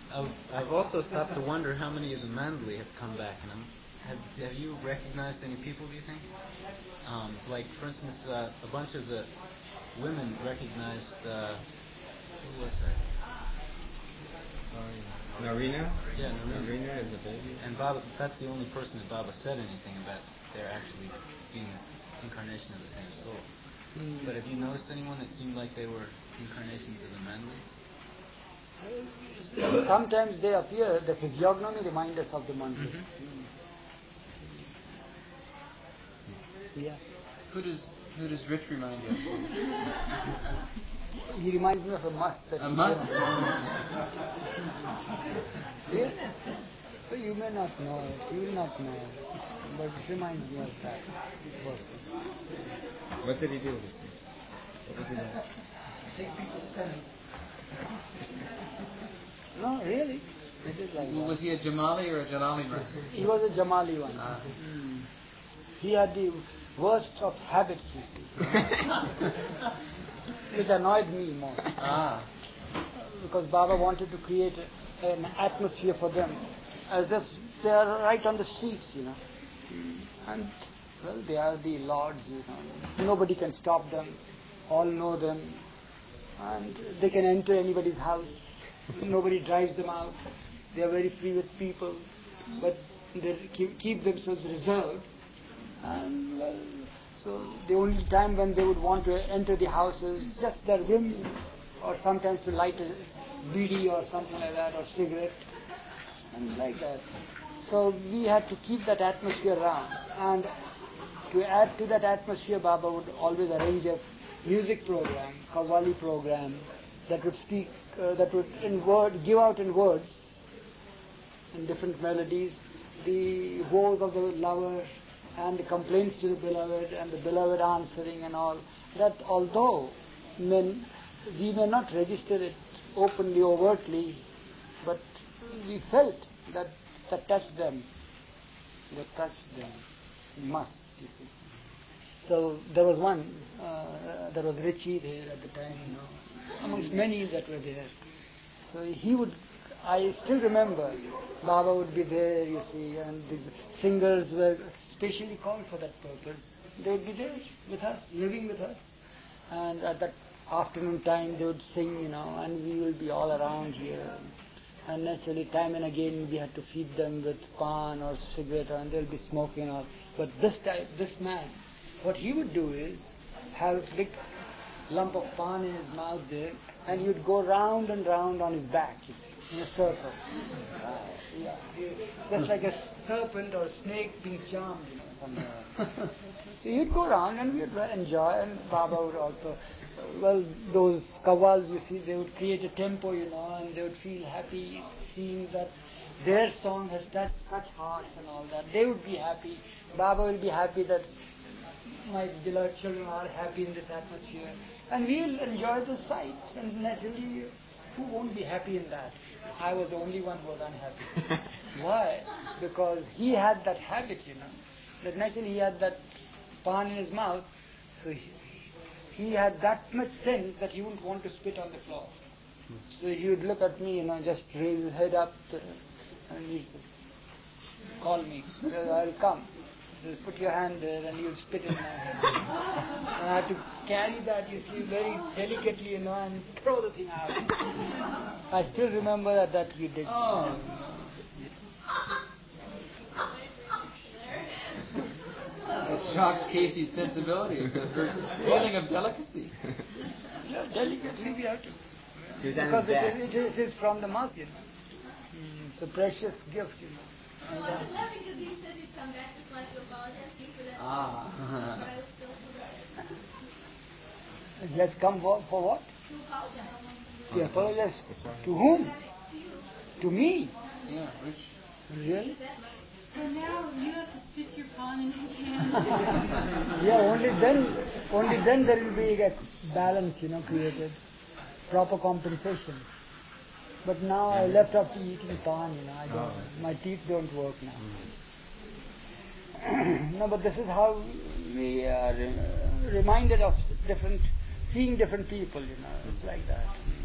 I've also stopped to wonder how many of the Mandalay have come back, and have you recognized any people? Do you think? Like for instance, a bunch of the women recognized. Who was that? Narina? Yeah, Narina is a baby. And Baba, that's the only person that Baba said anything about their actually being an incarnation of the same soul. But have you noticed anyone that seemed like they were incarnations of the Mandalay? Sometimes they appear, the physiognomy reminds us of the Mandalay. Yeah. Who does Rich remind you of? He reminds me of a must. A must? Yeah. But you may not know it. You will not know. But it reminds me of that person. What did he do with this? What was he like? Take people's pens. No, really. It is like that. Was he a Jamali or a Jalali man? He was a Jamali one. He had the worst of habits, you see. Which annoyed me most. Because Baba wanted to create an atmosphere for them as if they are right on the streets, And, well, they are the lords, Nobody can stop them. All know them. And they can enter anybody's house. Nobody drives them out. They are very free with people. But they keep themselves reserved. And, well, so the only time when they would want to enter the house is just their whim, or sometimes to light a bidi or something like that, or cigarette, and like that. So we had to keep that atmosphere around. And to add to that atmosphere, Baba would always arrange a music program, Qawwali program, that would speak, that would give out in words, in different melodies, the woes of the lover, and the complaints to the beloved, and the beloved answering and all. That although we may not register it openly, overtly, but we felt that touched them. That touched them. Must, you see. So there was one, there was Richie there at the time, amongst many that were there. So I still remember, Baba would be there, you see, and the singers were specially called for that purpose. They would be there with us, living with us. And at that afternoon time, they would sing, and we will be all around here. And naturally, time and again, we had to feed them with pan or cigarette, and they'll be smoking. But this man, what he would do is have a big lump of pan in his mouth there, and he would go round and round on his back, you see, in a circle. Just like a serpent or a snake being charmed, somewhere. So he'd go around and we would enjoy, and Baba would also, those qawwals, you see, they would create a tempo, and they would feel happy seeing that their song has touched such hearts and all that. They would be happy. Baba will be happy that my beloved children are happy in this atmosphere. And we will enjoy the sight. And naturally, who won't be happy in that? I was the only one who was unhappy. Why? Because he had that habit, that naturally he had that pan in his mouth. So he had that much sense that he wouldn't want to spit on the floor. So he would look at me, just raise his head up and he said, call me. So I'll come. He says, put your hand there and you'll spit in my hand. And I had to carry that, you see, very delicately, and throw the thing out. I still remember that you did. It shocks Casey's sensibilities, the feeling of delicacy. Yeah, delicately we have to. Because it is from the mass, It's a precious gift, No, I was laughing because he said he's come back to life to apologize to you for that. But I was still He has come for what? to apologize. To apologize to whom? To you. To me? Yeah, Rich. Really? So now you have to spit your pawn in his hand. Yeah, only then there will be a balance, created. Proper compensation. But now I left off eating pan, my teeth don't work now. No, but this is how we are reminded of seeing different people, it's like that.